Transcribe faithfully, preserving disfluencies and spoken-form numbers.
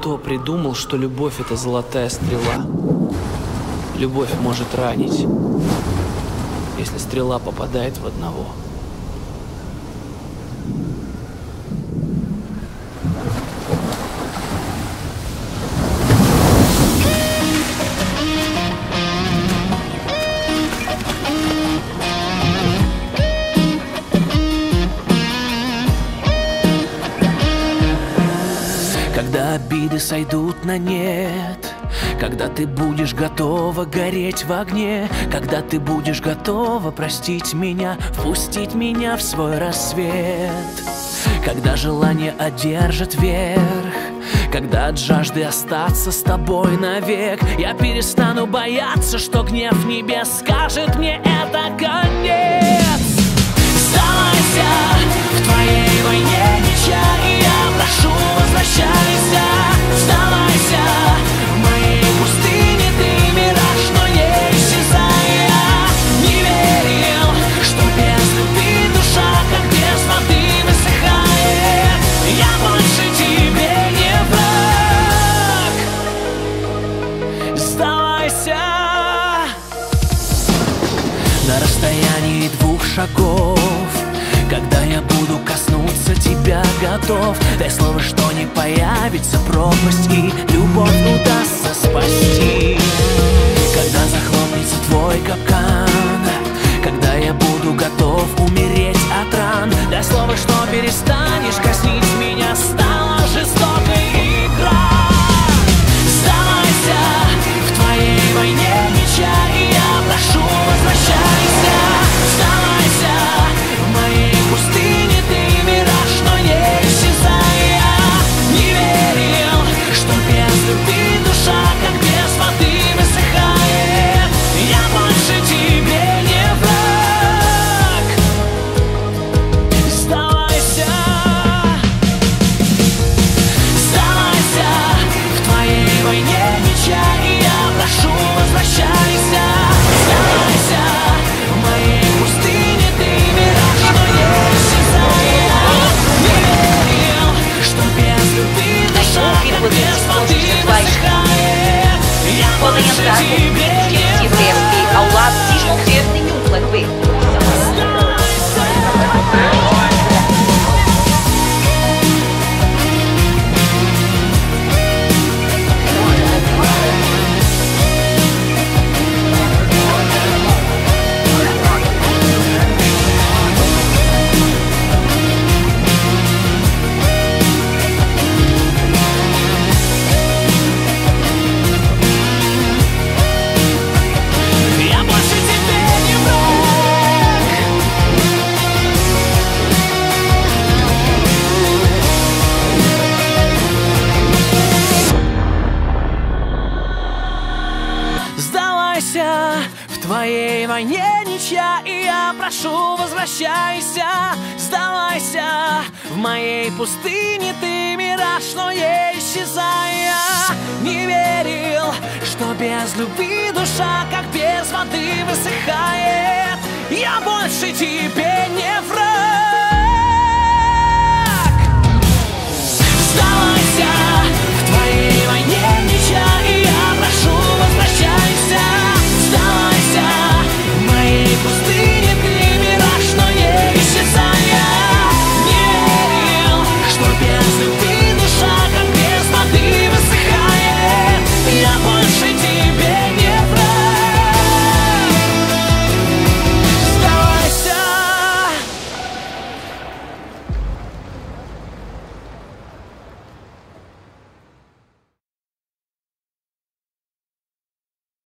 кто придумал, что любовь — это золотая стрела? Любовь может ранить, если стрела попадает в одного. Когда обиды сойдут на нет, когда ты будешь готова гореть в огне, когда ты будешь готова простить меня, впустить меня в свой рассвет, когда желание одержит верх, когда от жажды остаться с тобой навек, я перестану бояться, что гнев небес скажет мне: это конец. Сдавайся, в твоей войне ничья, и я прошу, возвращайся. Сдавайся, в моей пустыне ты мираж, но не исчезай. Я не верил, что без любви душа, как без воды, высыхает. Я больше тебе не враг. Сдавайся. На расстоянии двух шагов, когда я буду коснуться тебя готов, дай слово, что не появится пропасть, и любовь удастся спасти. Когда захлопнется твой капкан, когда я буду готов умереть от ран, дай слово, что перестанешь казнить меня, стала жестокой игра. Сдавайся, в твоей войне ничья, и я прошу, возвращайся. Сдавайся, в моей пустыне ты мираж, но не исчезай. Я не верил, что без любви душа, как без воды, высыхает. Я больше тебе не враг. Сдавайся. Сдавайся, в твоей войне ничья, и я прошу, возвращайся. Сдавайся, в моей пустыне ты мираж, но не исчезай. Я не верил, что без любви душа, как без воды, высыхает. Я больше тебе не враг. Я больше тебе не враг. Сдавайся, в твоей войне ничья, и я прошу, возвращайся. Сдавайся, в моей пустыне ты мираж, но не исчезай. Я не верил, что без любви душа, как без воды, высыхает. Я больше тебе не враг.